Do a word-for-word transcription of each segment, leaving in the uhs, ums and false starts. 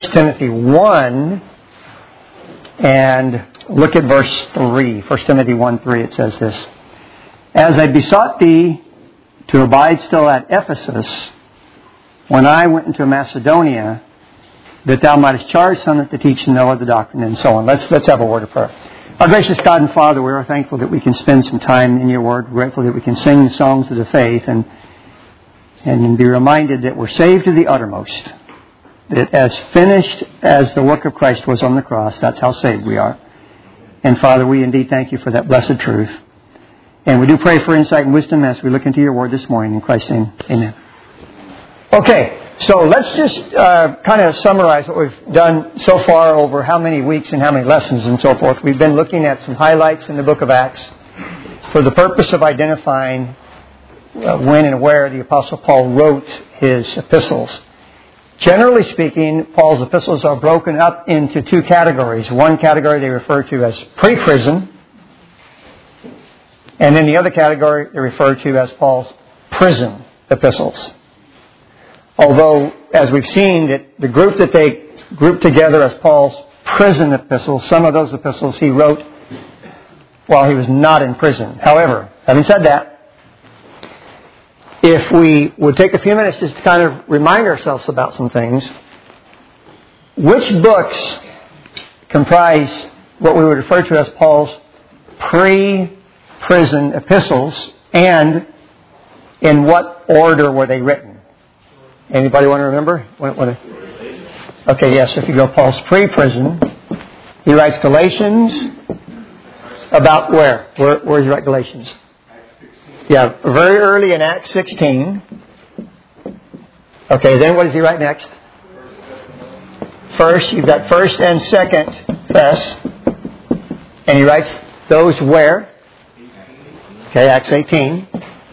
Timothy one and look at verse three. First Timothy one three, it says this. As I besought thee to abide still at Ephesus, when I went into Macedonia, that thou mightest charge some that to teach and know of the doctrine, and so on. Let's let's have a word of prayer. Our gracious God and Father, we are thankful that we can spend some time in your word. We're grateful that we can sing the songs of the faith and and be reminded that we're saved to the uttermost. That as finished as the work of Christ was on the cross, that's how saved we are. And Father, we indeed thank you for that blessed truth. And we do pray for insight and wisdom as we look into your word this morning. In Christ's name, amen. Okay, so let's just uh, kind of summarize what we've done so far over how many weeks and how many lessons and so forth. We've been looking at some highlights in the book of Acts for the purpose of identifying uh, when and where the Apostle Paul wrote his epistles. Generally speaking, Paul's epistles are broken up into two categories. One category they refer to as pre-prison, and then the other category they refer to as Paul's prison epistles. Although, as we've seen, that the group that they grouped together as Paul's prison epistles, some of those epistles he wrote while he was not in prison. However, having said that, if we would take a few minutes just to kind of remind ourselves about some things, which books comprise what we would refer to as Paul's pre-prison epistles, and in what order were they written? Anybody want to remember? What, what, okay, yes, if you go Paul's pre-prison, he writes Galatians about where? Where, where does he write Galatians? Yeah, very early in Acts sixteen. Okay, then what does he write next? First, you've got first and second Thess. And he writes those where? Okay, Acts eighteen.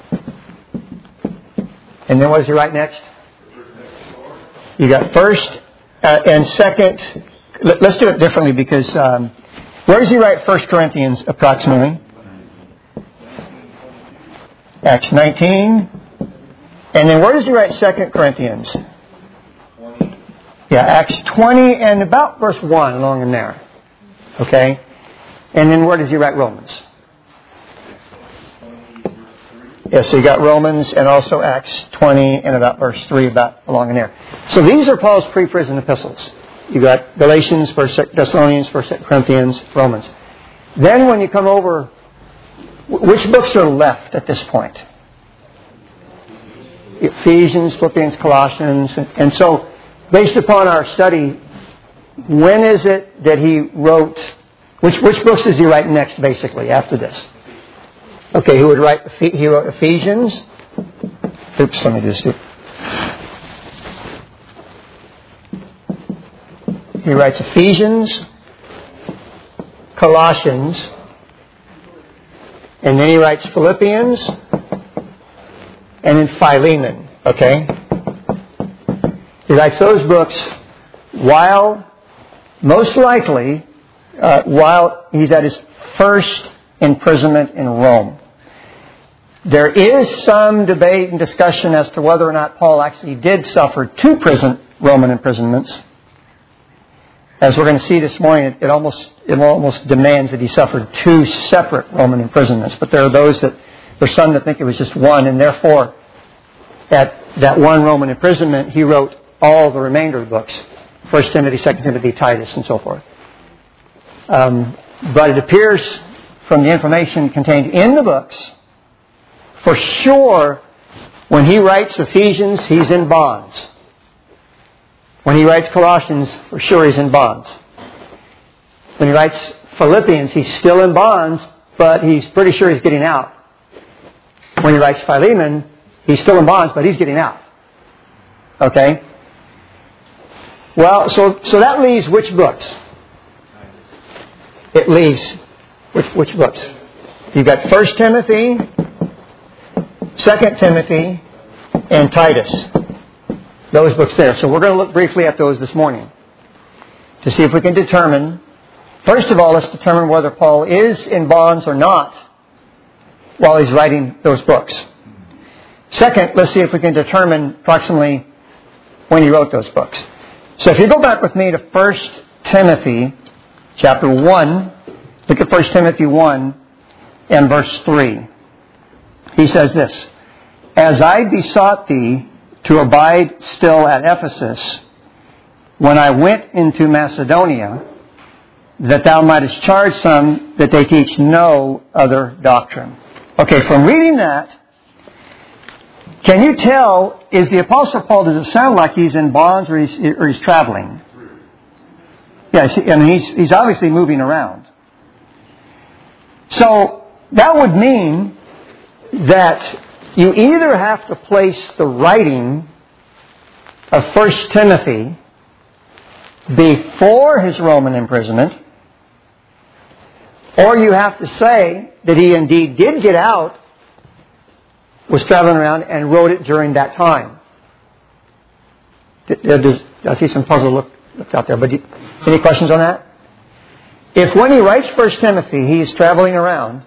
And then what does he write next? You got first uh, and second. Let's do it differently because um, where does he write First Corinthians approximately? Acts nineteen. And then where does he write Second Corinthians? Yeah, Acts twenty and about verse one along in there. Okay? And then where does he write Romans? Yes, yeah, so you got Romans and also Acts twenty and about verse three about along in there. So these are Paul's pre-prison epistles. You got Galatians, First Thessalonians, First Corinthians, Romans. Then when you come over, which books are left at this point? Ephesians, Philippians, Colossians. And so, based upon our study, when is it that he wrote, which which books does he write next, basically, after this? Okay, he would write, he wrote Ephesians. Oops, let me just do. He writes Ephesians, Colossians, and then he writes Philippians, and then Philemon, okay? He writes those books while, most likely, uh, while he's at his first imprisonment in Rome. There is some debate and discussion as to whether or not Paul actually did suffer two prison, Roman imprisonments. As we're going to see this morning, it, it almost it almost demands that he suffered two separate Roman imprisonments. But there are those that, there's some that think it was just one, and therefore, at that one Roman imprisonment, he wrote all the remainder of the books. First Timothy, Second Timothy, Titus, and so forth. Um, but it appears from the information contained in the books, for sure, when he writes Ephesians, he's in bonds. When he writes Colossians, for sure he's in bonds. When he writes Philippians, he's still in bonds, but he's pretty sure he's getting out. When he writes Philemon, he's still in bonds, but he's getting out. Okay? Well, so so that leaves which books? It leaves which which books? You've got First Timothy, Second Timothy, and Titus. Those books there. So we're going to look briefly at those this morning to see if we can determine, first of all, let's determine whether Paul is in bonds or not while he's writing those books. Second, let's see if we can determine approximately when he wrote those books. So if you go back with me to First Timothy chapter one, look at First Timothy one and verse three. He says this, "As I besought thee to abide still at Ephesus, when I went into Macedonia, that thou mightest charge some that they teach no other doctrine." Okay, from reading that, can you tell, is the Apostle Paul, does it sound like he's in bonds or he's, or he's traveling? Yeah, I mean, he's, he's obviously moving around. So, that would mean that you either have to place the writing of First Timothy before his Roman imprisonment, or you have to say that he indeed did get out, was traveling around, and wrote it during that time. Does, I see some puzzle look, looks out there, but do, any questions on that? If when he writes First Timothy, he's traveling around,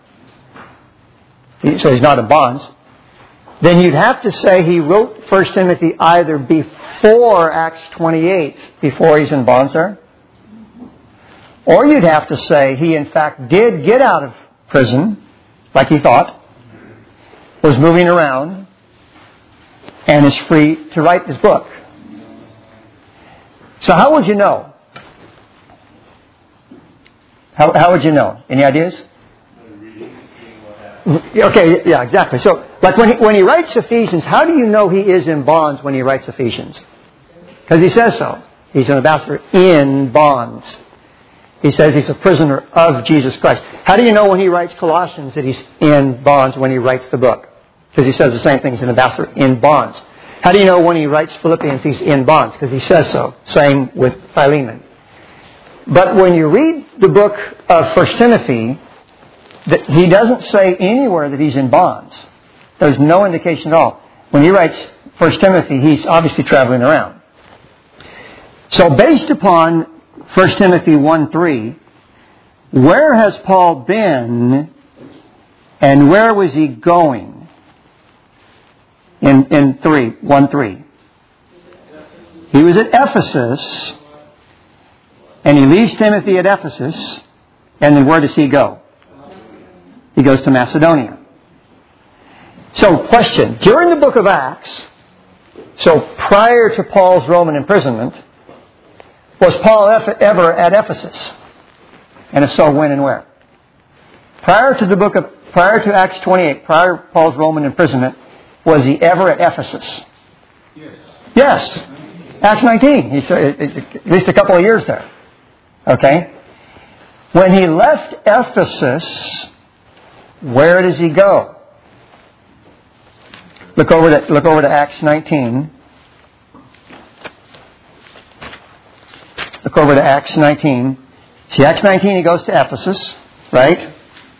so he's not in bonds, then you'd have to say he wrote First Timothy either before Acts twenty-eight, before he's in bonds there, or you'd have to say he in fact did get out of prison, like he thought, was moving around, and is free to write this book. So how would you know? How, how would you know? Any ideas? Okay, yeah, exactly. So, like when he, when he writes Ephesians, how do you know he is in bonds when he writes Ephesians? Because he says so. He's an ambassador in bonds. He says he's a prisoner of Jesus Christ. How do you know when he writes Colossians that he's in bonds when he writes the book? Because he says the same thing, he's an ambassador in bonds. How do you know when he writes Philippians he's in bonds? Because he says so. Same with Philemon. But when you read the book of First Timothy, that he doesn't say anywhere that he's in bonds. There's no indication at all. When he writes First Timothy, he's obviously traveling around. So based upon First Timothy one three, where has Paul been and where was he going? In in three, one three. He was at Ephesus, and he leaves Timothy at Ephesus, and then where does he go? He goes to Macedonia. So, question. During the book of Acts, so prior to Paul's Roman imprisonment, was Paul ever at Ephesus? And if so, when and where? Prior to the book of, prior to Acts twenty-eight, prior to Paul's Roman imprisonment, was he ever at Ephesus? Yes. Yes. Acts nineteen. He's at least a couple of years there. Okay? When he left Ephesus, where does he go? Look over to, look over to Acts nineteen. Look over to Acts nineteen. See, Acts nineteen, he goes to Ephesus, right?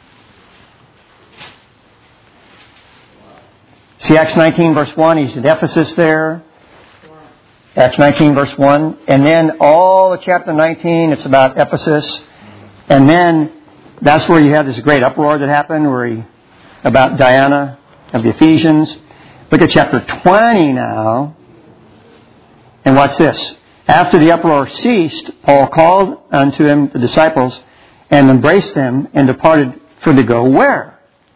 See, Acts nineteen, verse one, he's at Ephesus there. Acts nineteen, verse one. And then all of chapter nineteen, it's about Ephesus. And then that's where you have this great uproar that happened, where he, about Diana of the Ephesians. Look at chapter twenty now. And watch this. After the uproar ceased, Paul called unto him the disciples and embraced them and departed for to go where?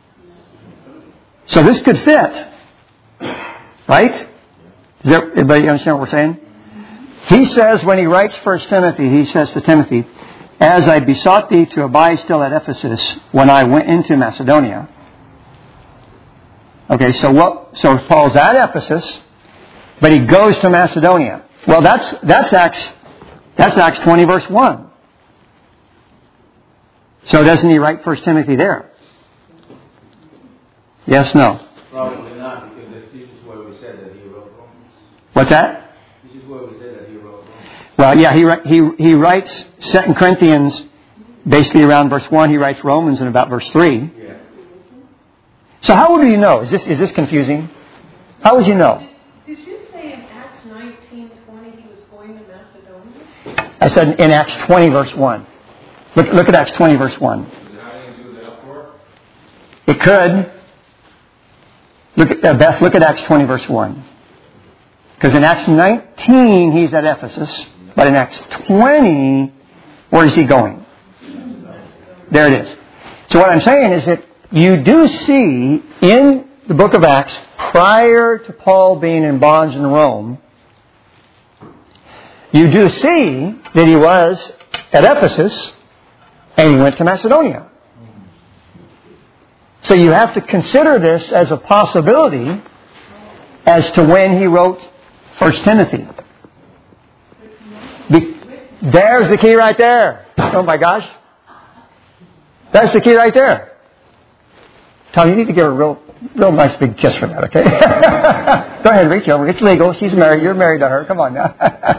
So this could fit. Right? Does everybody understand what we're saying? He says when he writes First Timothy, he says to Timothy, "As I besought thee to abide still at Ephesus when I went into Macedonia." Okay, so what? So Paul's at Ephesus, but he goes to Macedonia. Well, that's that's Acts that's Acts twenty, verse one. So doesn't he write First Timothy there? Yes, no. Probably not, because this is where we said that he wrote Romans. What's that? This is where we said that he wrote Romans. Well, yeah, he he he writes Second Corinthians basically around verse one. He writes Romans in about verse three. Yeah. So how would you know? Is this is this confusing? How would you know? Did you say in Acts nineteen twenty he was going to Macedonia? I said in Acts twenty, verse one. Look look at Acts twenty, verse one. Does it have anything to do with the uproar? It could. Look at uh, Beth. Look at Acts twenty, verse one. Because in Acts nineteen he's at Ephesus. No. But in Acts twenty, where is he going? There it is. So what I'm saying is that you do see in the book of Acts, prior to Paul being in bonds in Rome, you do see that he was at Ephesus and he went to Macedonia. So you have to consider this as a possibility as to when he wrote First Timothy. Be- There's the key right there. Oh my gosh. That's the key right there. Tom, you need to give her a real, real nice big kiss for that, okay? Go ahead, reach over. It's legal. She's married. You're married to her. Come on now.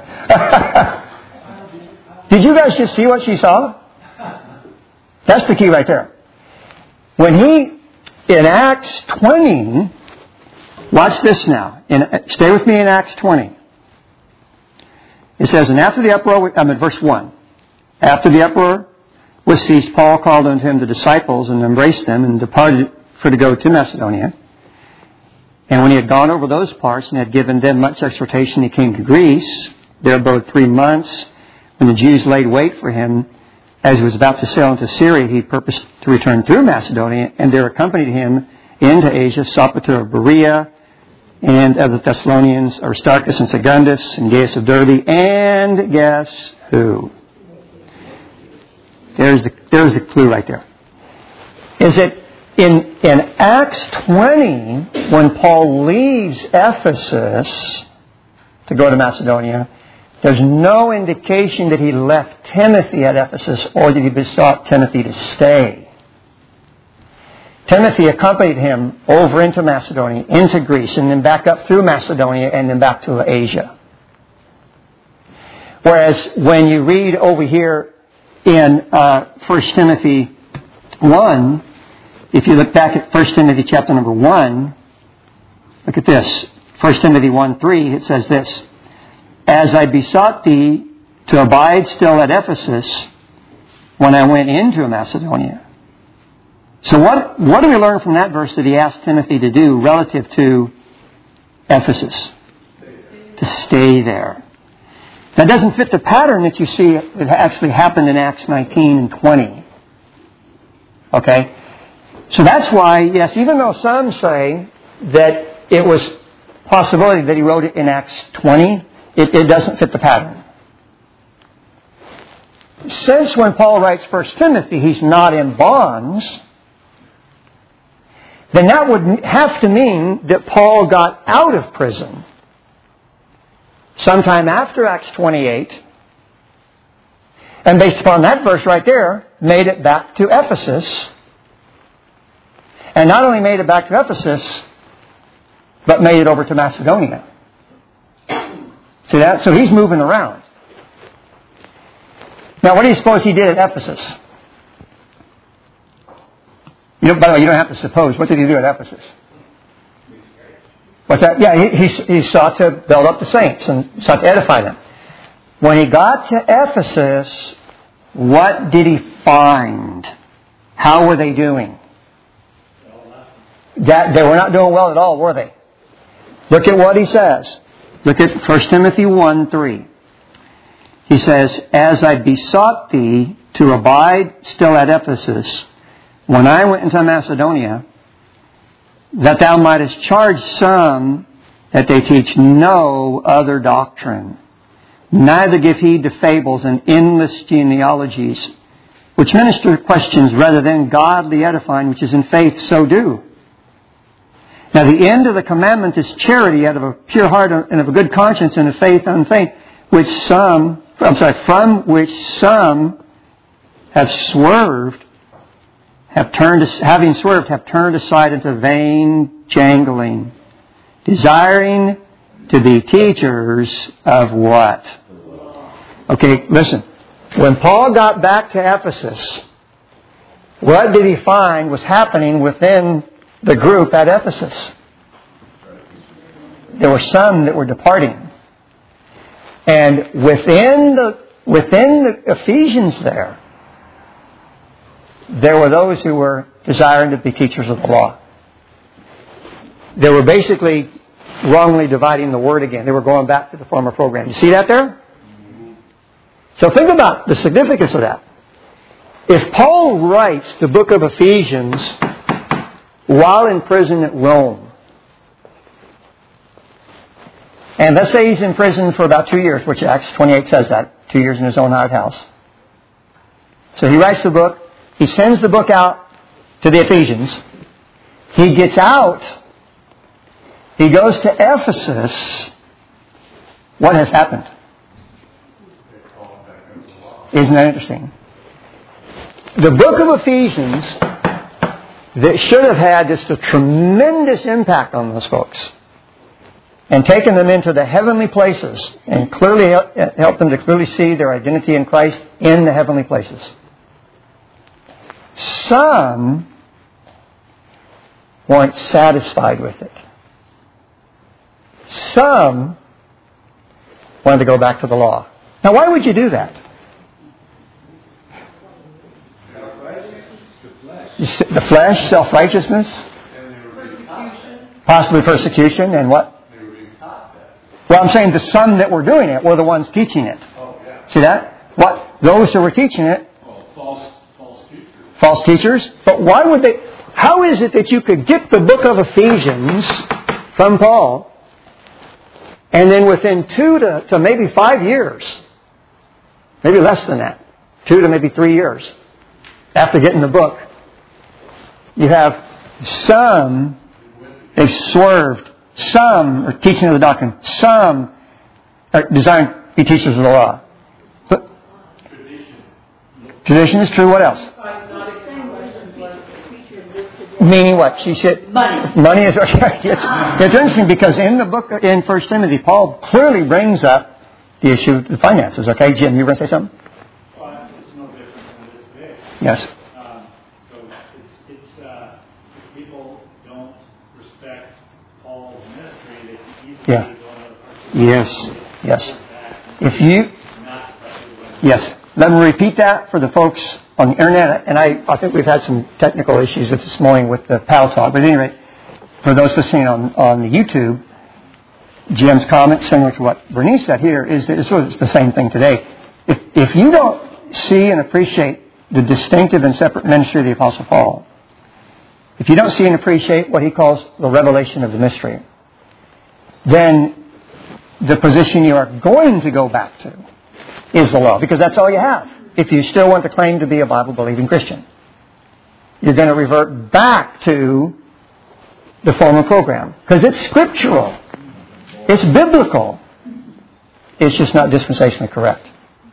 Did you guys just see what she saw? That's the key right there. When he, in Acts twenty, watch this now. In, stay with me in Acts twenty. It says, and after the uproar, I'm at verse one. After the uproar was ceased, Paul called unto him the disciples and embraced them and departed for to go to Macedonia. And when he had gone over those parts and had given them much exhortation, he came to Greece. There abode three months. When the Jews laid wait for him, as he was about to sail into Syria, he purposed to return through Macedonia, and there accompanied him into Asia Sopater of Berea, and of the Thessalonians, Aristarchus and Secundus, and Gaius of Derbe, and guess who? There's the, there's the clue right there. Is that in, in Acts twenty, when Paul leaves Ephesus to go to Macedonia, there's no indication that he left Timothy at Ephesus or that he besought Timothy to stay. Timothy accompanied him over into Macedonia, into Greece, and then back up through Macedonia and then back to Asia. Whereas when you read over here in uh, First Timothy one, if you look back at First Timothy chapter number one, look at this. First Timothy one three, it says this. As I besought thee to abide still at Ephesus when I went into Macedonia. So what, what do we learn from that verse that he asked Timothy to do relative to Ephesus? To stay there. That doesn't fit the pattern that you see that actually happened in Acts nineteen and twenty. Okay? So that's why, yes, even though some say that it was possibility that he wrote it in Acts twenty, it, it doesn't fit the pattern. Since when Paul writes First Timothy, he's not in bonds, then that would have to mean that Paul got out of prison sometime after Acts twenty-eight, and based upon that verse right there, made it back to Ephesus. And not only made it back to Ephesus, but made it over to Macedonia. See that? So he's moving around. Now, what do you suppose he did at Ephesus? You know, by the way, you don't have to suppose. What did he do at Ephesus? What's that? Yeah, he, he, he sought to build up the saints and sought to edify them. When he got to Ephesus, what did he find? How were they doing? That they were not doing well at all, were they? Look at what he says. Look at First Timothy one three. He says, as I besought thee to abide still at Ephesus, when I went into Macedonia, that thou mightest charge some that they teach no other doctrine, neither give heed to fables and endless genealogies, which minister questions rather than godly edifying, which is in faith, so do. Now the end of the commandment is charity out of a pure heart and of a good conscience and of faith unfeigned, which some, I'm sorry, from which some have swerved, have turned, having swerved, have turned aside into vain jangling, desiring to be teachers of what? Okay, listen. When Paul got back to Ephesus, what did he find was happening within the group at Ephesus? There were some that were departing. And within the within the Ephesians there, there were those who were desiring to be teachers of the law. They were basically wrongly dividing the word again. They were going back to the former program. You see that there? So think about the significance of that. If Paul writes the book of Ephesians while in prison at Rome, and let's say he's in prison for about two years, which Acts twenty-eight says that, two years in his own hired house. So he writes the book, he sends the book out to the Ephesians, he gets out, he goes to Ephesus. What has happened? Isn't that interesting? The book of Ephesians that should have had just a tremendous impact on those folks and taken them into the heavenly places and clearly helped them to clearly see their identity in Christ in the heavenly places. Some weren't satisfied with it. Some wanted to go back to the law. Now, why would you do that? The flesh, self-righteousness, possibly persecution, and what? Well, I'm saying the some that were doing it were the ones teaching it. See that? What? Those who were teaching it. False, false teachers. False teachers. But why would they? How is it that you could get the book of Ephesians from Paul, and then within two to, to maybe five years, maybe less than that, two to maybe three years, after getting the book, you have some, they've swerved, some are teaching of the doctrine, some are desiring to be teachers of the law. But tradition. Tradition is true. What else? Meaning what? She said money. Money is okay. It's, it's interesting because in the book in First Timothy, Paul clearly brings up the issue of the finances. Okay, Jim, you were going to say something? Well, it's no different than it is today. Yes. Um, so it's it's uh, if people don't respect Paul's ministry, they can easily Yeah. go another person. Yes. Yes. If you yes, let me repeat that for the folks on the internet, and I, I think we've had some technical issues with this morning with the Pal Talk. But at any rate, for those listening on, on the YouTube, Jim's comment, similar to what Bernice said here, is that it's really the same thing today. If, if you don't see and appreciate the distinctive and separate ministry of the Apostle Paul, if you don't see and appreciate what he calls the revelation of the mystery, then the position you are going to go back to is the law, because that's all you have. If you still want to claim to be a Bible-believing Christian, you're going to revert back to the former program. Because it's scriptural. It's biblical. It's just not dispensationally correct.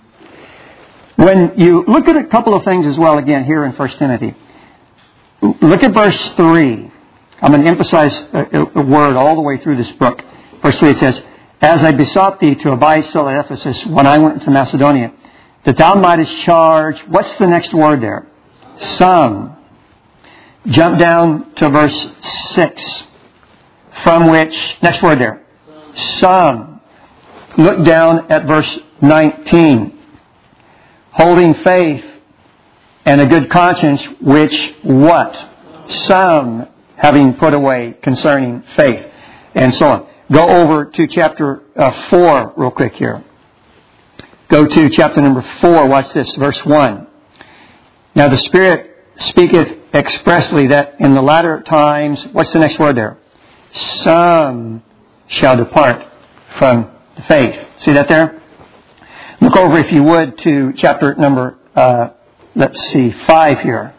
When you look at a couple of things as well, again, here in First Timothy. Look at verse three. I'm going to emphasize a, a word all the way through this book. Verse three, it says, "As I besought thee to abide still at Ephesus when I went to Macedonia, that thou mightest charge," what's the next word there? Some. Jump down to verse six. From which, next word there. Some. Look down at verse nineteen. Holding faith and a good conscience, which what? Some having put away concerning faith. And so on. Go over to chapter uh, four real quick here. Go to chapter number four. Watch this, verse one. "Now the Spirit speaketh expressly that in the latter times," what's the next word there? "Some shall depart from the faith." See that there? Look over, if you would, to chapter number, uh, let's see, five here.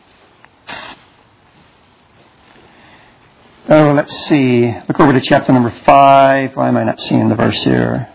Oh, let's see. Look over to chapter number five. Why am I not seeing the verse here?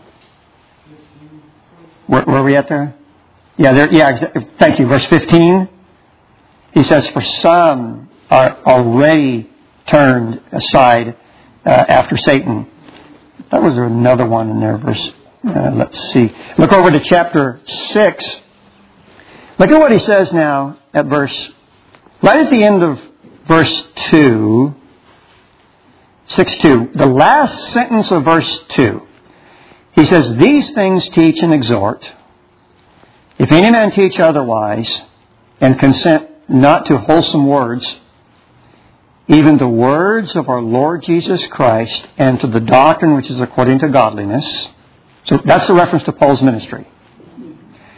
Where, where are we at there? Yeah, there. Yeah. Exa- thank you. Verse fifteen. He says, "For some are already turned aside uh, after Satan." That was another one in there. Verse. Uh, let's see. Look over to chapter six. Look at what he says now at verse. Right at the end of verse two. six two. The last sentence of verse two. He says, "These things teach and exhort. If any man teach otherwise, and consent not to wholesome words, even the words of our Lord Jesus Christ, and to the doctrine which is according to godliness." So that's the reference to Paul's ministry.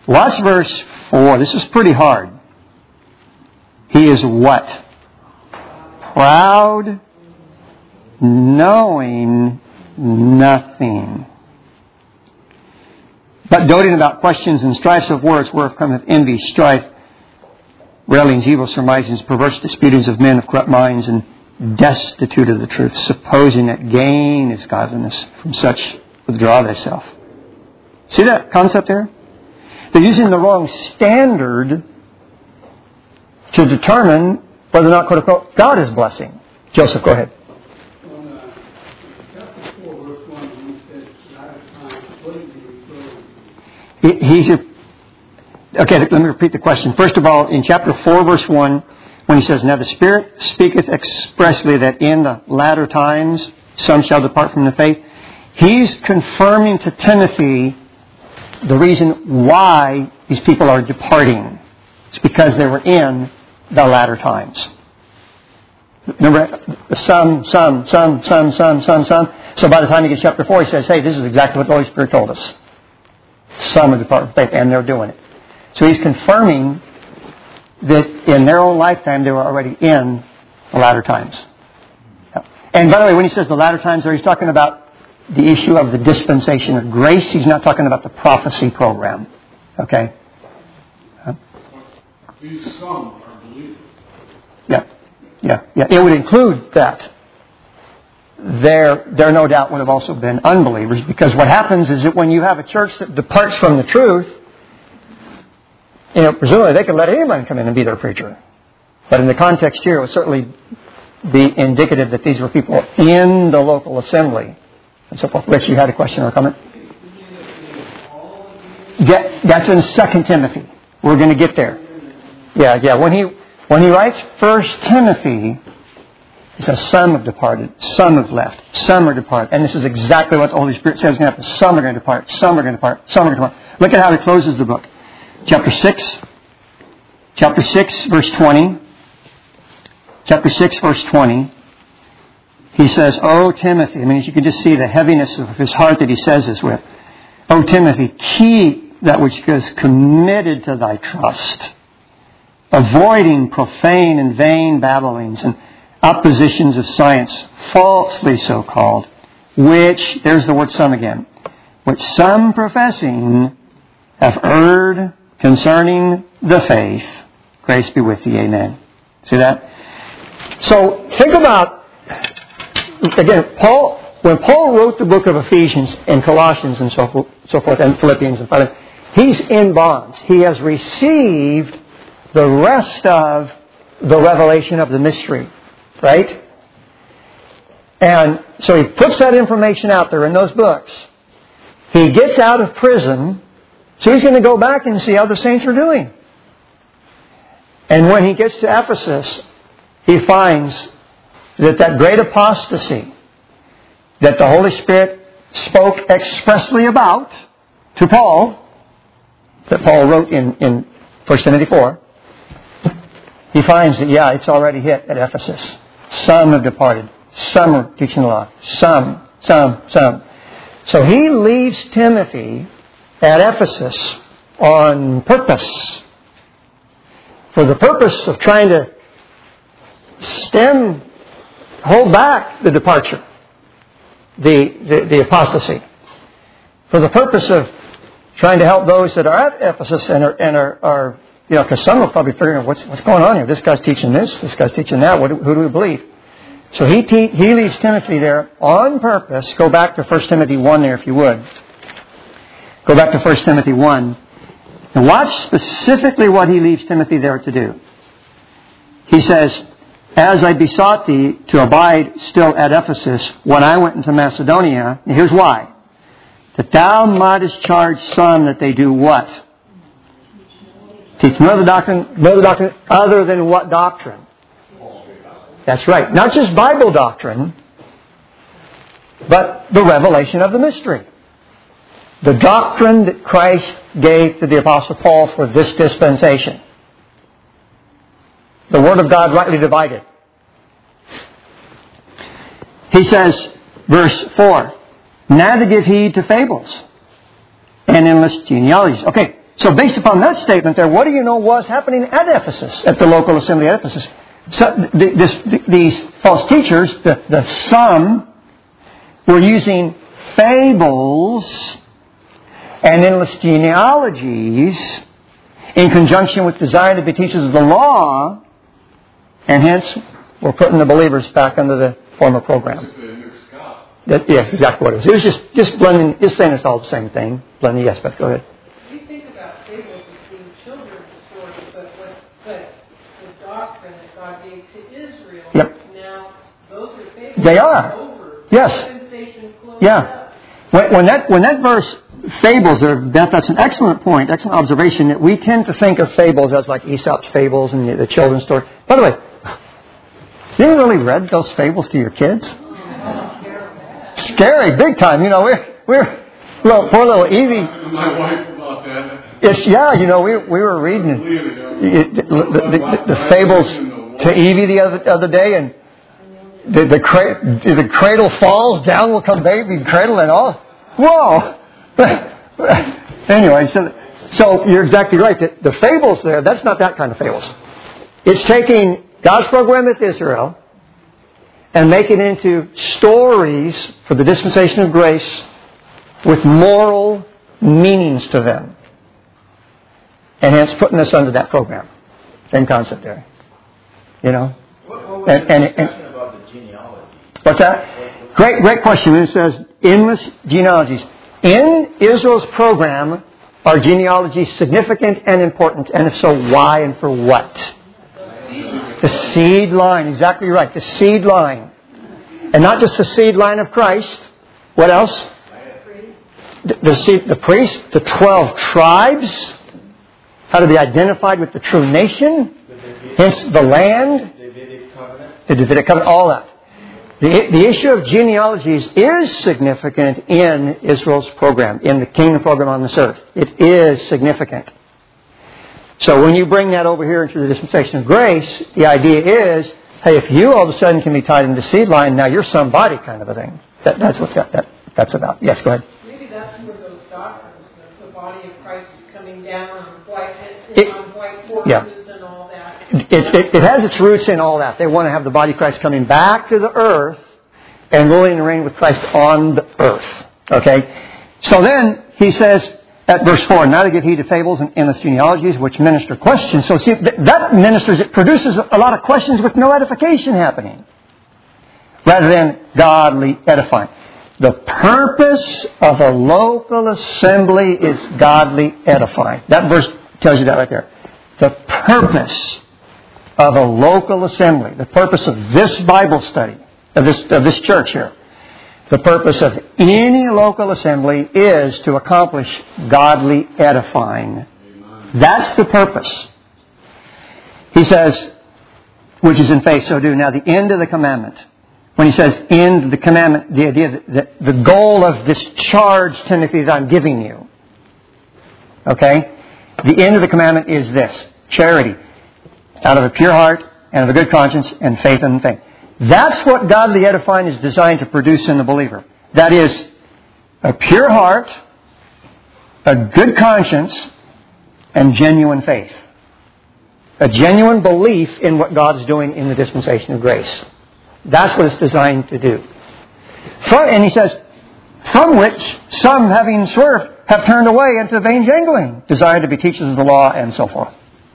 Watch verse four. This is pretty hard. He is what? Proud, knowing nothing, but doting about questions and strifes of words, whereof cometh envy, strife, railings, evil surmisings, perverse disputings of men of corrupt minds, and destitute of the truth, supposing that gain is godliness. From such withdraw thyself. See that concept there? They're using the wrong standard to determine whether or not, quote unquote, God is blessing. Joseph, go ahead. On uh, chapter four, verse one, when he says, latter times, what is he referring to? He, he's a, okay, let me repeat the question. First of all, in chapter four, verse one, when he says, now the Spirit speaketh expressly that in the latter times some shall depart from the faith, he's confirming to Timothy the reason why these people are departing. It's because they were in the latter times. Remember, some, some, some, some, some, some, some. So by the time he gets to chapter four, he says, hey, this is exactly what the Holy Spirit told us. Some are departing from faith, and they're doing it. So he's confirming that in their own lifetime, they were already in the latter times. And by the way, when he says the latter times there, he's talking about the issue of the dispensation of grace. He's not talking about the prophecy program. Okay? Huh? These some are believers. Yeah. Yeah. Yeah. It would include that. There, there no doubt would have also been unbelievers, because what happens is that when you have a church that departs from the truth, you know, presumably they could let anyone come in and be their preacher. But in the context here, it would certainly be indicative that these were people in the local assembly and so forth. Rich, you had a question or a comment? Yeah, that's in Second Timothy. We're going to get there. Yeah, yeah. When he when he writes First Timothy, he says some have departed, some have left, some are departed. And this is exactly what the Holy Spirit says is going to happen. Some are going to depart, some are going to depart, some are going to depart. Look at how he closes the book. Chapter six, chapter six, verse twenty. Chapter six, verse twenty. He says, O Timothy, I mean, you can just see the heaviness of his heart that he says this with. O Timothy, keep that which is committed to thy trust, avoiding profane and vain babblings and oppositions of science, falsely so called, which, there's the word some again, which some professing have erred concerning the faith. Grace be with thee, amen. See that? So, think about, again, Paul, when Paul wrote the book of Ephesians and Colossians and so, so forth, and Philippians and Philemon, he's in bonds. He has received the rest of the revelation of the mystery, right? And so he puts that information out there in those books. He gets out of prison, so he's going to go back and see how the saints are doing. And when he gets to Ephesus, he finds that that great apostasy that the Holy Spirit spoke expressly about to Paul, that Paul wrote in, in First Timothy four, he finds that, yeah, it's already hit at Ephesus. Some have departed. Some are teaching the law. Some, some, some. So he leaves Timothy at Ephesus on purpose, for the purpose of trying to stem, hold back the departure, the, the, the apostasy, for the purpose of trying to help those that are at Ephesus and are, and are, are you know, because some are probably figuring, what's, what's going on here? This guy's teaching this, this guy's teaching that. What do, who do we believe? So he te- he leaves Timothy there on purpose. Go back to First Timothy one there if you would. Go back to First Timothy one. And watch specifically what he leaves Timothy there to do. He says, as I besought thee to abide still at Ephesus when I went into Macedonia, and here's why. That thou mightest charge some that they do what? Teach no other doctrine, no other doctrine other than what doctrine? That's right. Not just Bible doctrine, but the revelation of the mystery. The doctrine that Christ gave to the Apostle Paul for this dispensation. The Word of God rightly divided. He says, verse four, neither give heed to fables and endless genealogies. Okay, so based upon that statement there, what do you know was happening at Ephesus, at the local assembly at Ephesus? So th- this, th- these false teachers, the, the some, were using fables and endless genealogies in conjunction with desire to be teachers of the law, and hence we're putting the believers back under the former program. That, yes, exactly what it was. It was just, just blending, just saying it's all the same thing. Blending, yes, but go ahead. We think about fables as being children's stories, but what, but the doctrine that God gave to Israel, yep. now those are fables. They are. Over. Yes. Dispensation closed Yeah. up. When, when that when that verse fables, are, that, that's an excellent point, excellent observation. That we tend to think of fables as like Aesop's fables and the, the children's story. By the way, you ever really read those fables to your kids? Scary, big time. You know, we're we're well, poor little Evie. My wife about that. It's, yeah, you know, we we were reading it, the, the, the, the fables to Evie the other other day, and the the, cra- the cradle falls, down will come baby, cradle and all. Whoa! Anyway, so so you're exactly right. The, the fables there, that's not that kind of fables. It's taking God's program with Israel and making it into stories for the dispensation of grace with moral meanings to them. And hence putting us under that program. Same concept there. You know? What, what was and, the and, discussion and, about the genealogy? What's that? Great, great question. It says endless genealogies. In Israel's program, are genealogies significant and important? And if so, why and for what? The seed line, exactly right. The seed line. And not just the seed line of Christ. What else? The, the, seed, the priest, the twelve tribes, how to be identified with the true nation, hence the land, The Davidic covenant. the Davidic covenant, all that. The, the issue of genealogies is significant in Israel's program, in the kingdom program on this earth. It is significant. So when you bring that over here into the dispensation of grace, the idea is, hey, if you all of a sudden can be tied into the seed line, now you're somebody kind of a thing. That, that's what that, that, that's about. Yes, go ahead. Maybe that's where those doctrines, the, the body of Christ is coming down on white, It- on white horses yeah. and all that. It, it, it has its roots in all that. They want to have the body of Christ coming back to the earth and ruling and reigning with Christ on the earth. Okay? So then, he says at verse four, now to give heed to fables and endless genealogies which minister questions. So see, th- that ministers, it produces a lot of questions with no edification happening. Rather than godly edifying. The purpose of a local assembly is godly edifying. That verse tells you that right there. The purpose of a local assembly, the purpose of this Bible study, of this, of this church here, the purpose of any local assembly is to accomplish godly edifying. That's the purpose. He says, which is in faith, so do. Now the end of the commandment. When he says end of the commandment, the idea that the goal of this charge, Timothy, that I'm giving you. Okay? The end of the commandment is this. Charity. Out of a pure heart and of a good conscience and faith in faith. That's what godly edifying is designed to produce in the believer. That is, a pure heart, a good conscience, and genuine faith. A genuine belief in what God's doing in the dispensation of grace. That's what it's designed to do. From, and he says, from which some, having swerved, have turned away into vain jangling, desiring to be teachers of the law, and so forth.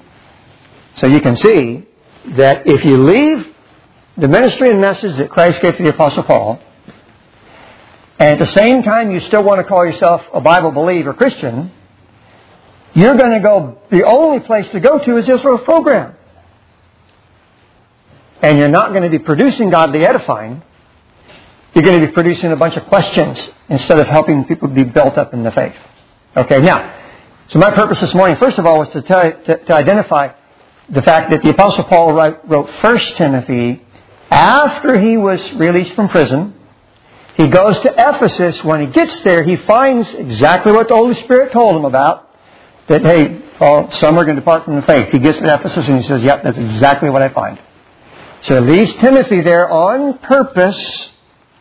So you can see that if you leave the ministry and message that Christ gave to the Apostle Paul, and at the same time you still want to call yourself a Bible believer Christian, you're going to go, the only place to go to is Israel's program. And you're not going to be producing godly edifying. You're going to be producing a bunch of questions instead of helping people be built up in the faith. Okay, now, so my purpose this morning, first of all, was to, tell, to, to identify the fact that the Apostle Paul wrote, wrote First Timothy after he was released from prison. He goes to Ephesus. When he gets there, he finds exactly what the Holy Spirit told him about. That, hey, Paul, some are going to depart from the faith. He gets to Ephesus and he says, yep, that's exactly what I find. So he leaves Timothy there on purpose,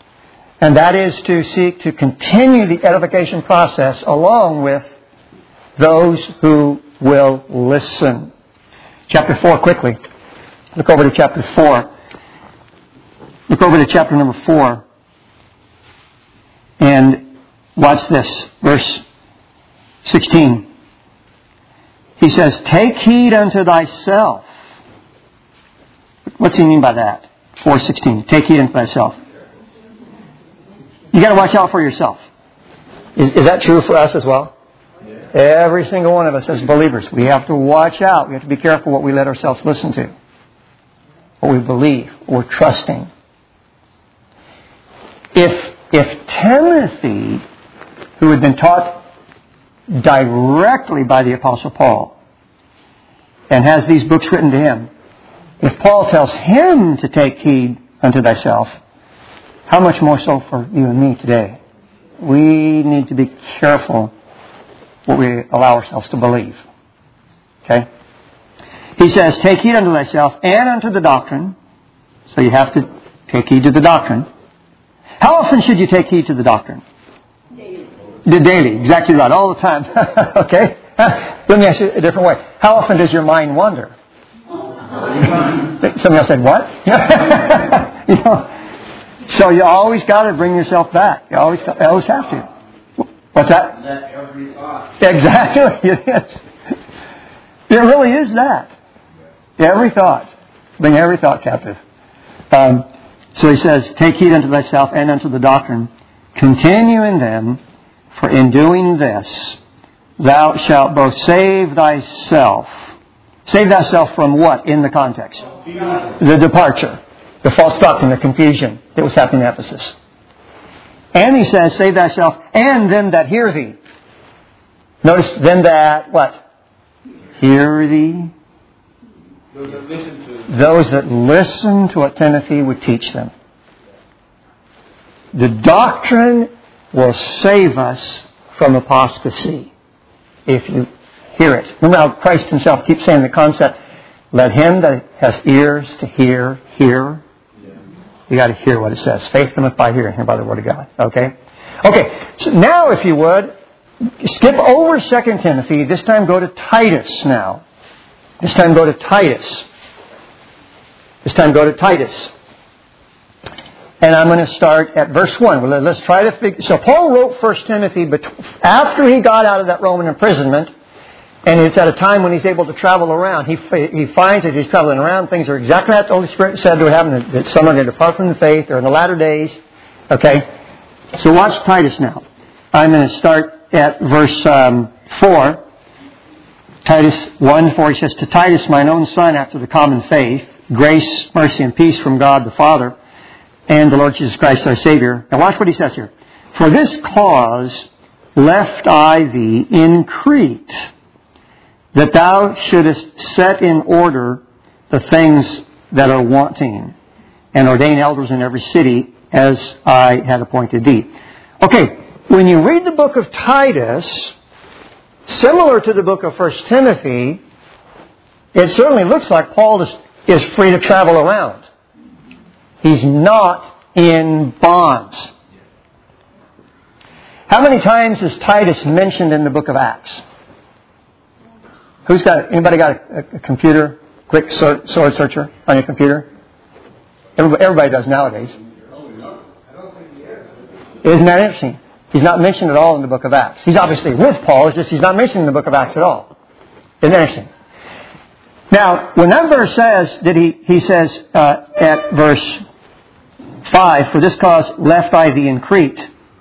and that is to seek to continue the edification process along with those who will listen. Chapter four, quickly. Look over to chapter four. Look over to chapter number four. And watch this. Verse sixteen. He says, take heed unto thyself. What's he mean by that? four sixteen. Take heed unto thyself. You got to watch out for yourself. Is, is that true for us as well? Yeah. Every single one of us as believers, we have to watch out. We have to be careful what we let ourselves listen to, what we believe, what we're trusting. If if Timothy, who had been taught directly by the Apostle Paul and has these books written to him, if Paul tells him to take heed unto thyself, how much more so for you and me today? We need to be careful what we allow ourselves to believe. Okay? He says, take heed unto thyself and unto the doctrine. So you have to take heed to the doctrine. How often should you take heed to the doctrine? Daily. The daily, exactly right, all the time. Okay? Let me ask you a different way. How often does your mind wander? Somebody else said, what? You know, so you always got to bring yourself back. You always, you always have to. What's that? Let every thought. Exactly, it is. It really is that. Every thought. Bring every thought captive. Um, so he says, take heed unto thyself and unto the doctrine. Continue in them, for in doing this, thou shalt both save thyself. Save thyself from what in the context? The departure, the false doctrine, the confusion that was happening in Ephesus. And he says, save thyself and them that hear thee. Notice, them that, what? Hear thee. Those that listen to, Those that listen to what Timothy would teach them. The doctrine will save us from apostasy if you hear it. Remember how Christ himself keeps saying the concept, let him that has ears to hear, hear. You got to hear what it says. Faith cometh by hearing, hear by the word of God. Okay? Okay, so now if you would, skip over Second Timothy. This time go to Titus now. This time go to Titus. This time go to Titus. And I'm going to start at verse one. Well, let's try to figure... So Paul wrote First Timothy after he got out of that Roman imprisonment. And it's at a time when he's able to travel around. He he finds as he's traveling around, things are exactly as the Holy Spirit said would happen, that some are going to depart from the faith, or in the latter days. Okay? So watch Titus now. I'm going to start at verse um, four. Titus one four, he says, to Titus, mine own son, after the common faith, grace, mercy, and peace from God the Father and the Lord Jesus Christ our Savior. Now watch what he says here. For this cause left I thee in Crete, that thou shouldest set in order the things that are wanting, and ordain elders in every city, as I had appointed thee. Okay, when you read the book of Titus, similar to the book of First Timothy, it certainly looks like Paul is, is free to travel around. He's not in bonds. How many times is Titus mentioned in the book of Acts? Who's got, anybody got a, a computer? Quick sword, sword searcher on your computer? Everybody, everybody does nowadays. Isn't that interesting? He's not mentioned at all in the book of Acts. He's obviously with Paul, it's just he's not mentioned in the book of Acts at all. Isn't that interesting? Now, when that verse says, that he, he says uh, at verse five, for this cause left I thee in Crete.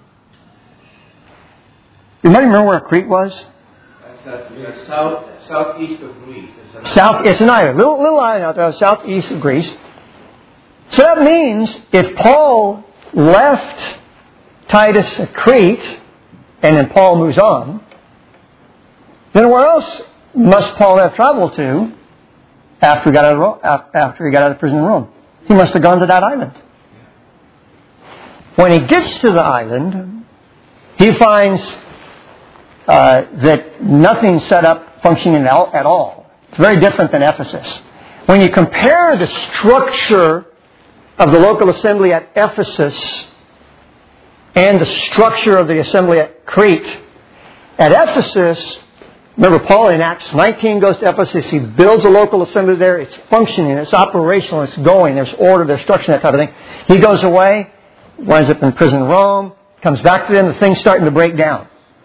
Anybody remember where Crete was? That's that, south, southeast of Greece. It's South, it's an island, little, little island out there, southeast of Greece. So that means if Paul left Titus at Crete, and then Paul moves on, then where else must Paul have traveled to after he got out of Rome, after he got out of prison in Rome? He must have gone to that island. When he gets to the island, he finds uh, that nothing's set up functioning at all. It's very different than Ephesus. When you compare the structure of the local assembly at Ephesus and the structure of the assembly at Crete, at Ephesus, Remember, Paul in Acts nineteen goes to Ephesus. He builds a local assembly there. It's functioning. It's operational. It's going. There's order. There's structure, that type of thing. He goes away, winds up in prison in Rome, comes back to them. The thing's starting to break down.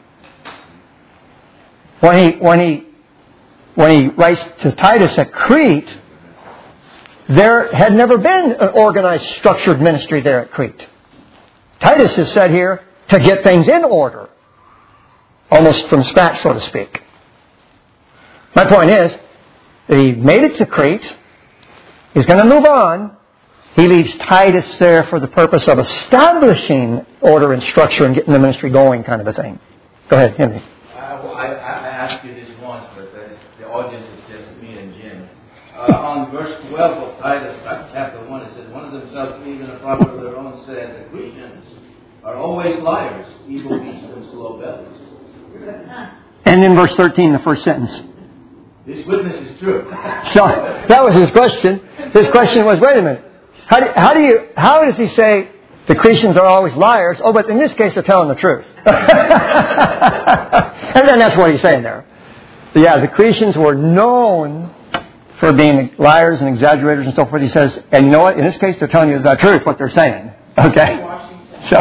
When he, when he, when he writes to Titus at Crete, there had never been an organized, structured ministry there at Crete. Titus is said here to get things in order, almost from scratch, so to speak. My point is that he made it to Crete. He's going to move on. He leaves Titus there for the purpose of establishing order and structure and getting the ministry going, kind of a thing. Go ahead, Henry. Uh, well, I, I asked you this once, but uh, the audience is just me and Jim. Uh, on verse twelve of Titus, chapter one, it says, "One of themselves, even a prophet of their own, said, the Christians are always liars, evil beasts and slow bellies." And in verse thirteen, the first sentence. This witness is true. So that was his question. His question was, wait a minute. How do, how do you, how does he say the Christians are always liars? Oh, but in this case they're telling the truth. And then that's what he's saying there. But yeah, the Christians were known for being liars and exaggerators and so forth. He says, and you know what? In this case they're telling you the truth, what they're saying. Okay? So,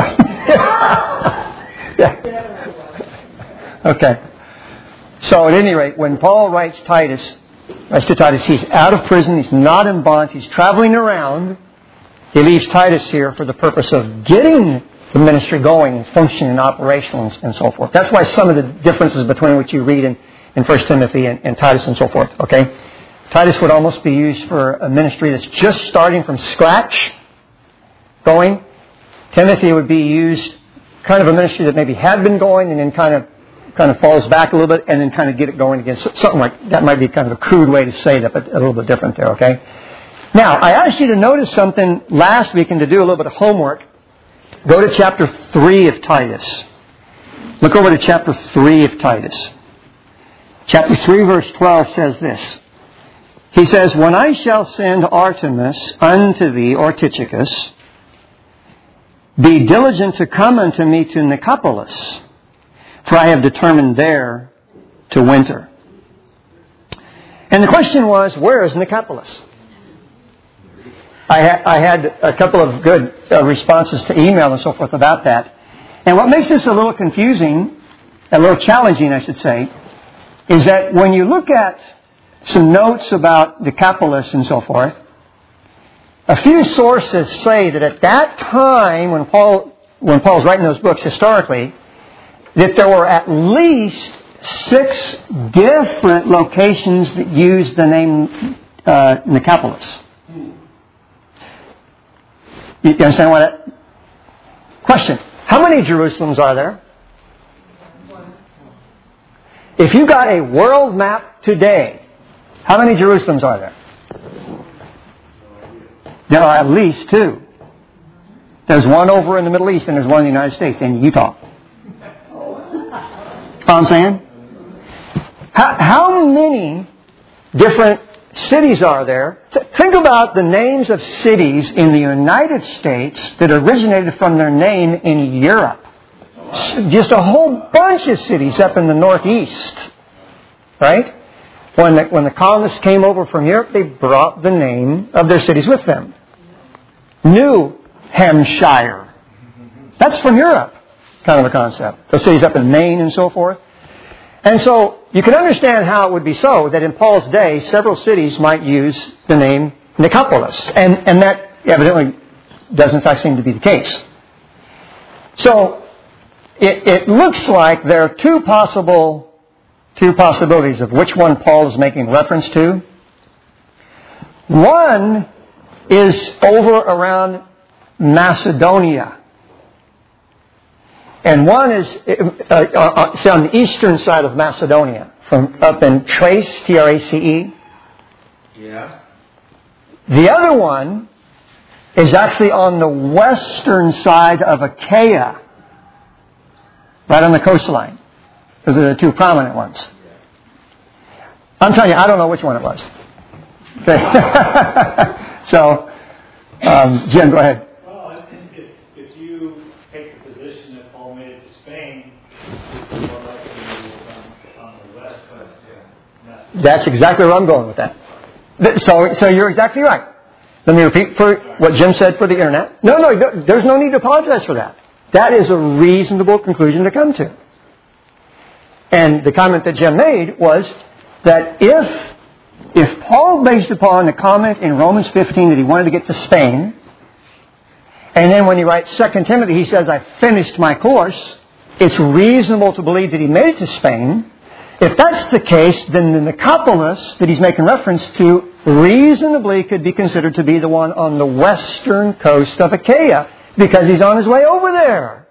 yeah. Okay. So at any rate, when Paul writes Titus, writes to Titus, he's out of prison, he's not in bonds, he's traveling around. He leaves Titus here for the purpose of getting the ministry going and functioning and operational and, and so forth. That's why some of the differences between what you read in, in First Timothy and, and Titus and so forth. Okay, Titus would almost be used for a ministry that's just starting from scratch, going. Timothy would be used kind of a ministry that maybe had been going and then kind of kind of falls back a little bit and then kind of get it going again. So, something like that might be kind of a crude way to say that, but a little bit different there, okay? Now, I asked you to notice something last week and to do a little bit of homework. Go to chapter three of Titus. Look over to chapter three of Titus. Chapter three, verse twelve says this. He says, "When I shall send Artemas unto thee, or Tychicus, be diligent to come unto me to Nicopolis, for I have determined there to winter." And the question was, where is Nicopolis? I, ha- I had a couple of good uh, responses to email and so forth about that. And what makes this a little confusing, a little challenging, I should say, is that when you look at some notes about Nicopolis and so forth, a few sources say that at that time, when Paul when Paul's writing those books historically, that there were at least six different locations that used the name uh, Nicopolis. You understand what that... Question. How many Jerusalems are there? If you got a world map today, how many Jerusalems are there? There are at least two. There's one over in the Middle East and there's one in the United States, in Utah. You know what I'm saying? How, how many different cities are there? Th- think about the names of cities in the United States that originated from their name in Europe. Just a whole bunch of cities up in the Northeast. Right? When the, when the colonists came over from Europe, they brought the name of their cities with them. New Hampshire. That's from Europe, kind of a concept. Those cities up in Maine and so forth. And so you can understand how it would be so that in Paul's day, several cities might use the name Nicopolis. And, and that evidently does in fact seem to be the case. So it, it looks like there are two possible two possibilities of which one Paul is making reference to. One is over around Macedonia. And one is uh, uh, say on the eastern side of Macedonia, from up in Trace, T R A C E. Yeah. The other one is actually on the western side of Achaia, right on the coastline. Those are the two prominent ones. I'm telling you, I don't know which one it was. Okay. So, um, Jim, go ahead. Well, I think if, if you take the position that Paul made it to Spain, it's more likely it was on, on the west, but That's exactly where I'm going with that. So, so you're exactly right. Let me repeat for what Jim said for the internet. No, no, there's no need to apologize for that. That is a reasonable conclusion to come to. And the comment that Jim made was that if if Paul, based upon the comment in Romans fifteen that he wanted to get to Spain, and then when he writes Second Timothy, he says, I finished my course, it's reasonable to believe that he made it to Spain. If that's the case, then the Nicopolis that he's making reference to reasonably could be considered to be the one on the western coast of Achaia, because he's on his way over there.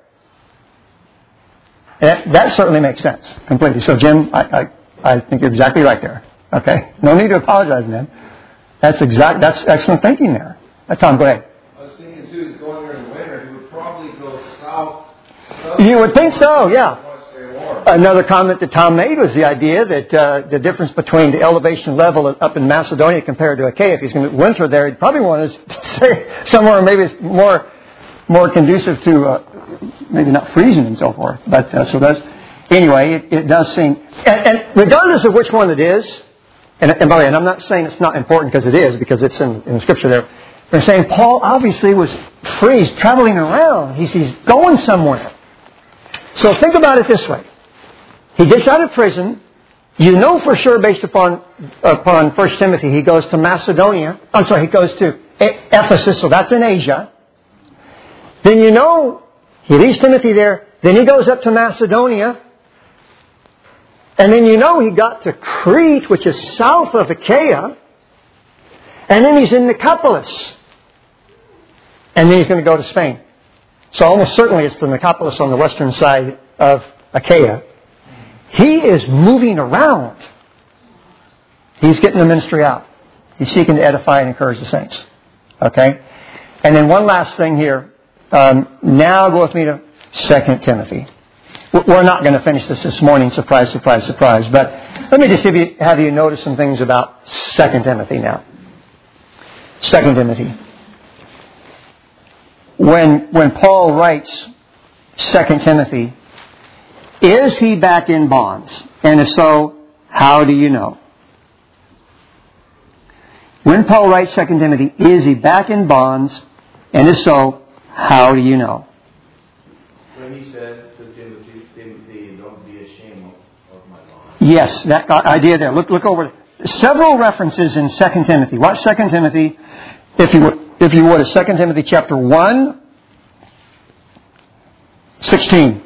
That, that certainly makes sense completely. So, Jim, I, I, I think you're exactly right there. Okay? No need to apologize, man. That's exact. That's excellent thinking there. Uh, Tom, go ahead. I was thinking, too, he's going there in the winter. He would probably go south. south You would think so, yeah. Another comment that Tom made was the idea that uh, the difference between the elevation level up in Macedonia compared to Achaia, if he's going to winter there, he'd probably want to stay somewhere maybe it's more more conducive to uh, maybe not freezing and so forth. But uh, so that's anyway. It, it does seem, and, and regardless of which one it is, and, and by the way, and I'm not saying it's not important because it is, because it's in, in the Scripture there. They're saying Paul obviously was free, he's traveling around, he's he's going somewhere. So think about it this way. He gets out of prison. You know for sure, based upon upon First Timothy, he goes to Macedonia. I'm sorry, he goes to Ephesus, so that's in Asia. Then you know he leaves Timothy there. Then he goes up to Macedonia. And then you know he got to Crete, which is south of Achaia. And then he's in Nicopolis. And then he's going to go to Spain. So almost certainly it's the Nicopolis on the western side of Achaia. He is moving around. He's getting the ministry out. He's seeking to edify and encourage the saints. Okay? And then one last thing here. Um, now go with me to Second Timothy. We're not going to finish this this morning. Surprise, surprise, surprise. But let me just have you, have you notice some things about Second Timothy now. Second Timothy. When, when Paul writes Second Timothy, is he back in bonds? And if so, how do you know? When Paul writes Second Timothy, is he back in bonds? And if so, how do you know? When he said to Timothy, Timothy, don't be ashamed of, of my bonds. Yes, that idea there. Look, look over several references in Second Timothy. Watch Second Timothy, if you would, if you would, Second Timothy chapter one, sixteen.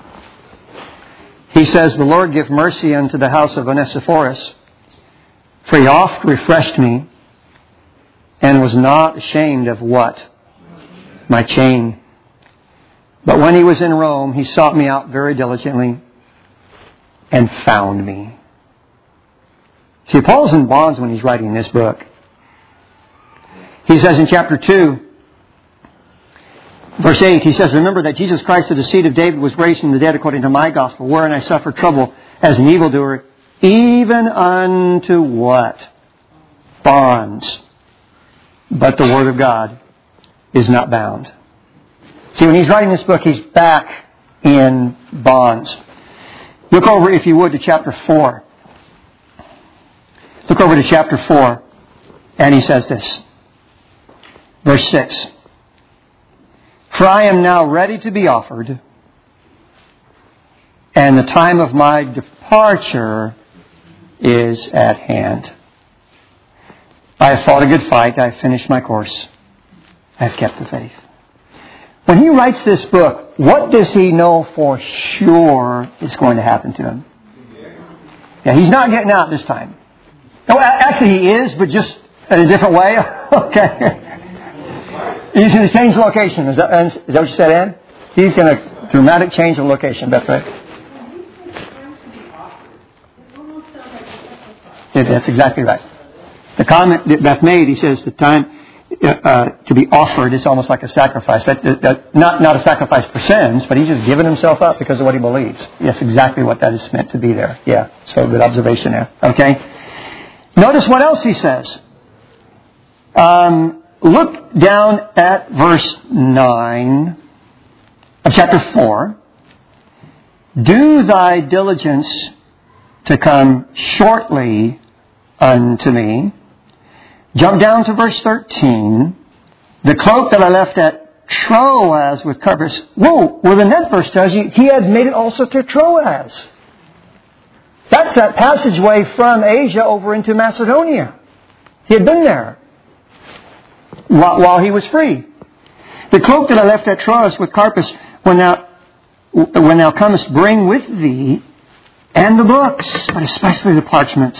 He says, the Lord give mercy unto the house of Onesiphorus, for he oft refreshed me, and was not ashamed of what? My chain. But when he was in Rome, he sought me out very diligently, and found me. See, Paul's in bonds when he's writing this book. He says in chapter two, verse eight, he says, remember that Jesus Christ of the seed of David was raised from the dead according to my gospel, wherein I suffered trouble as an evildoer, even unto what? Bonds. But the word of God is not bound. See, when he's writing this book, he's back in bonds. Look over, if you would, to chapter four. Look over to chapter four, and he says this. Verse six. For I am now ready to be offered, and the time of my departure is at hand. I have fought a good fight. I have finished my course. I have kept the faith. When he writes this book, what does he know for sure is going to happen to him? Yeah, he's not getting out this time. No, actually he is, but just in a different way. Okay. He's going to change location. Is that, is that what you said, Ann? He's going to dramatic change of location. That's right. Yeah, that's exactly right. The comment that Beth made, he says the time uh, to be offered is almost like a sacrifice. That, that, that not not a sacrifice for sins, but he's just given himself up because of what he believes. Yes, exactly what that is meant to be there. Yeah, so good observation there. Okay. Notice what else he says. Um, look down at verse nine of chapter four. Do thy diligence to come shortly unto me. Jump down to verse thirteen. The cloak that I left at Troas with Carpus. Whoa! Well, then that verse tells you he had made it also to Troas. That's that passageway from Asia over into Macedonia. He had been there while, while he was free. The cloak that I left at Troas with Carpus, when thou, when thou comest, bring with thee, and the books, but especially the parchments.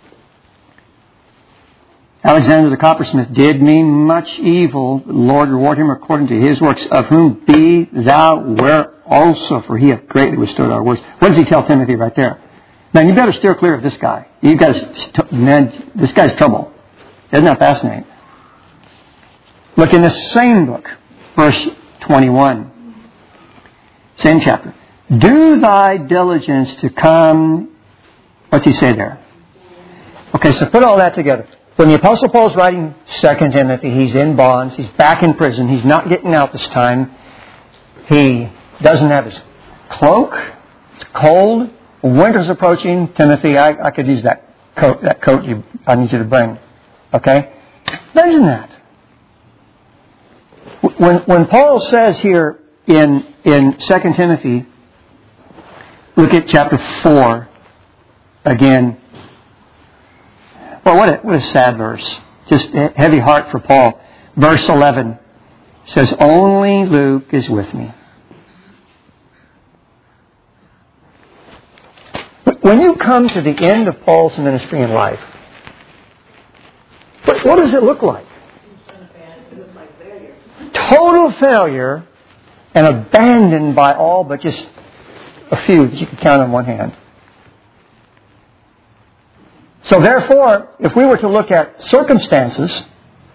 Alexander the coppersmith did me much evil. The Lord reward him according to his works, of whom be thou ware also, for he hath greatly withstood our words. What does he tell Timothy right there? Man, you better steer clear of this guy. You guys, man, this guy's trouble. Isn't that fascinating? Look in the same book, verse twenty-one. Same chapter. Do thy diligence to come. What's he say there? Okay, so put all that together. When the Apostle Paul's writing Second Timothy, he's in bonds. He's back in prison. He's not getting out this time. He doesn't have his cloak. It's cold. Winter's approaching. Timothy, I, I could use that coat. That coat you, I need you to bring. Okay? Imagine that. When when Paul says here in in Second Timothy, look at chapter four again. Well, what a, what a sad verse. Just a heavy heart for Paul. Verse eleven says, only Luke is with me. When you come to the end of Paul's ministry in life, what, what does it look like? Total failure and abandoned by all but just a few that you can count on one hand. So therefore, if we were to look at circumstances,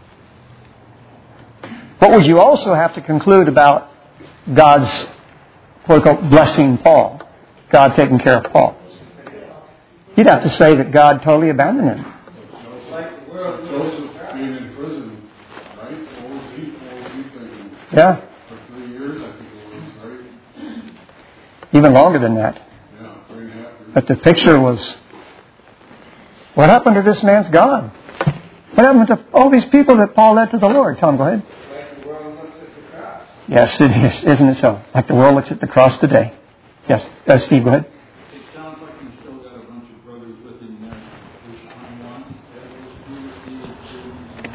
what would you also have to conclude about God's, quote unquote, blessing Paul? God taking care of Paul. You'd have to say that God totally abandoned him. Joseph being in prison, right? What was he, what was he thinking? Yeah. For three years, I think it was, right? Even longer than that. Yeah, three and a half years. But the picture was, what happened to this man's God? What happened to all these people that Paul led to the Lord? Tom, go ahead. Like the world looks at the cross. Yes, it is. Isn't it so? Like the world looks at the cross today. Yes. Uh, Steve, go ahead. It sounds like you still got a bunch of brothers with him there. Verse twenty-one, that was he received children's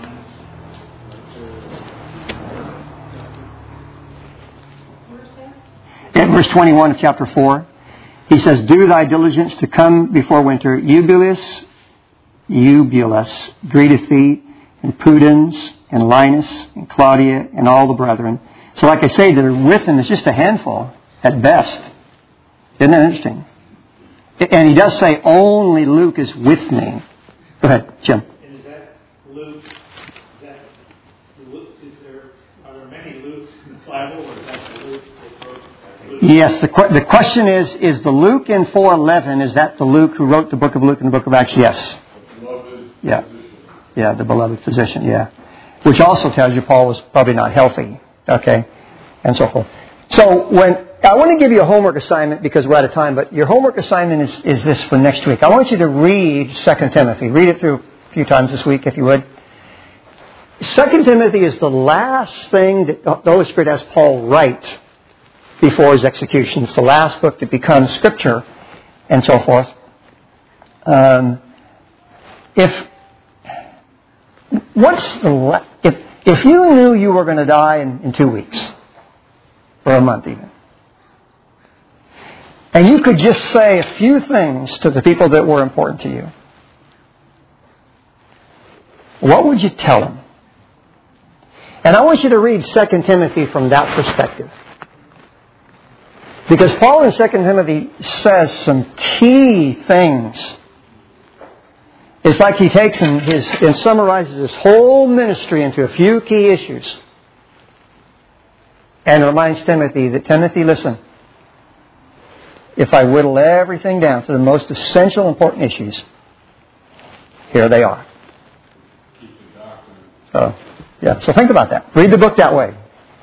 minds. In verse twenty-one of chapter four, he says, do thy diligence to come before winter. Eubulus, Eubulus, greeteth thee, and Pudens, and Linus, and Claudia, and all the brethren. So like I say, that are with him is just a handful at best. Isn't that interesting? And he does say, only Luke is with me. Go ahead, Jim. And is that Luke? Is that Luke? Is there are there many Lukes in the Bible, or is that the Luke that wrote Luke? Yes, the que- the question is, is the Luke in four eleven, is that the Luke who wrote the book of Luke and the book of Acts? Yes. Yeah. Yeah, the beloved physician, yeah. Which also tells you Paul was probably not healthy, okay, and so forth. So when I want to give you a homework assignment because we're out of time, but your homework assignment is, is this for next week. I want you to read Second Timothy. Read it through a few times this week, if you would. Second Timothy is the last thing that the Holy Spirit has Paul write before his execution. It's the last book that becomes Scripture, and so forth. Um, if what's the la- if if you knew you were going to die in, in two weeks or a month even, and you could just say a few things to the people that were important to you, what would you tell them? And I want you to read Second Timothy from that perspective. Because Paul in Second Timothy says some key things. It's like he takes and, his, and summarizes his whole ministry into a few key issues. And reminds Timothy that, Timothy, listen, if I whittle everything down to the most essential important issues, here they are. So, yeah, so think about that. Read the book that way.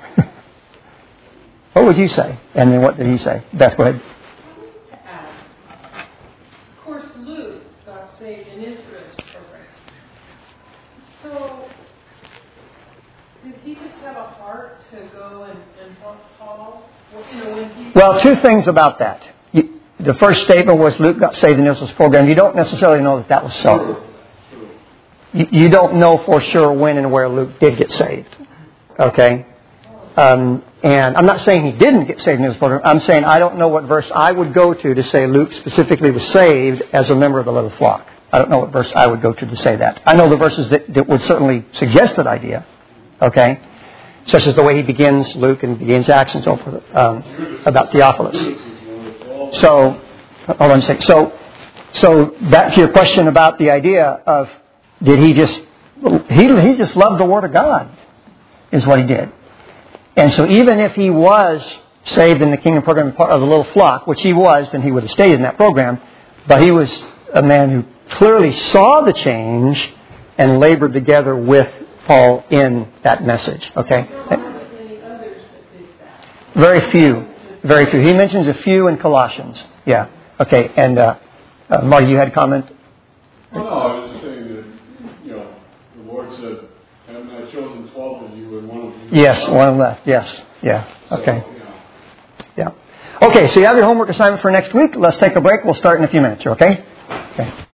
What would you say? And then what did he say? Beth, go ahead. Of course, Luke got saved in Israel. program. So, did he just have a heart to go and, and help Paul? Well, you know, when he Well, two things about that. You, the first statement was Luke got saved in the Israel's program. You don't necessarily know that that was so. You, you don't know for sure when and where Luke did get saved. Okay? Um, and I'm not saying he didn't get saved in his program. I'm saying I don't know what verse I would go to to say Luke specifically was saved as a member of the little flock. I don't know what verse I would go to to say that. I know the verses that, that would certainly suggest that idea. Okay? Such as the way he begins Luke and begins Acts and so forth um, about Theophilus. So, hold on a second. So, so back to your question about the idea of did he just he he just loved the Word of God is what he did. And so even if he was saved in the kingdom program part of the little flock, which he was, then he would have stayed in that program. But he was a man who clearly saw the change and labored together with Paul in that message. Okay? Very few. Very few. He mentions a few in Colossians. Yeah. Okay. And uh, uh, Marty, you had a comment? Well, no, I was just saying that, you know, the Lord said, haven't I chosen twelve of you and one of you? Yes, one left. Yes. Yeah. Okay. So, yeah. Yeah. Okay, so you have your homework assignment for next week. Let's take a break. We'll start in a few minutes. Okay? Okay.